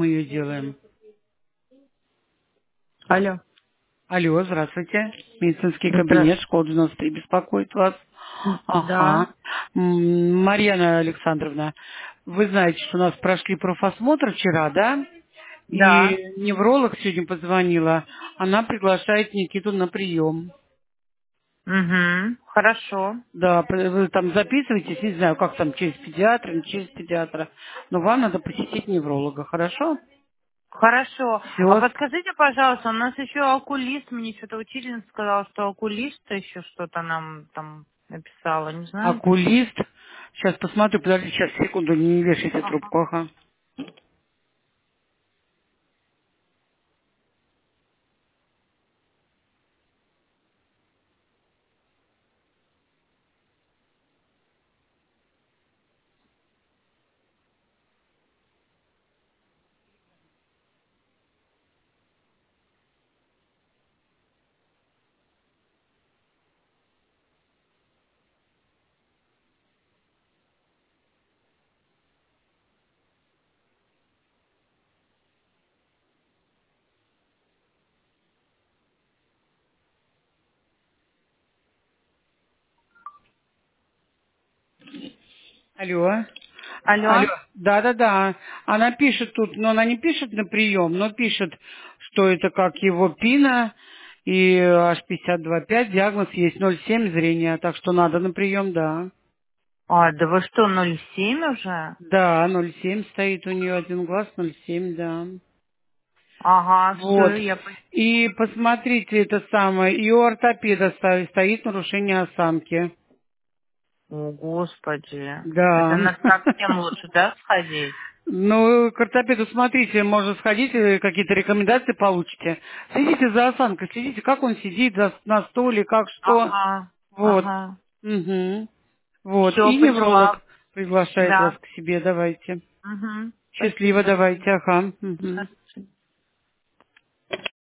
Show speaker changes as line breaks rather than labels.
Мы ее делаем.
Алло.
Алло, здравствуйте. Медицинский кабинет,
Здравствуйте.
школа 93 беспокоит вас.
Да.
Ага. Марьяна Александровна, вы знаете, что у нас прошли профосмотр вчера, да?
Да.
И невролог сегодня позвонила. Она приглашает Никиту на прием.
Угу. Хорошо.
Да, вы там записываетесь, не знаю, как там, через педиатра, не через педиатра. Но вам надо посетить невролога, хорошо?
Хорошо. А
Все.
подскажите, пожалуйста, у нас еще окулист, мне что-то учительница сказала, что окулист еще что-то нам там написала, не знаете?
Окулист. Сейчас посмотрю, подожди, сейчас, секунду, не вешайте
Ага.
трубку, ага. Алло. Алло.
Алло.
Да-да-да. Она пишет тут, но она не пишет на прием, но пишет, что это как его пина и H52.5, диагноз есть 0,7 зрения, так что надо на прием, да.
А, да вы что, 0,7 уже?
Да, 0,7 стоит у нее один глаз, 0,7, да.
Ага,
Вот.
все,
И посмотрите, это самое, и у ортопеда стоит нарушение осанки.
О, господи. Это
Да.
надо совсем лучше, да, сходить?
Ну, к ортопеду смотрите, может сходить, какие-то рекомендации получите. Следите за осанкой, следите, как он сидит на столе, как что.
Ага,
Вот.
ага.
Угу. Вот.
Все,
И
поняла.
невролог приглашает вас
Да.
к себе, давайте.
Угу.
Счастливо,
Спасибо.
давайте, ага. Угу.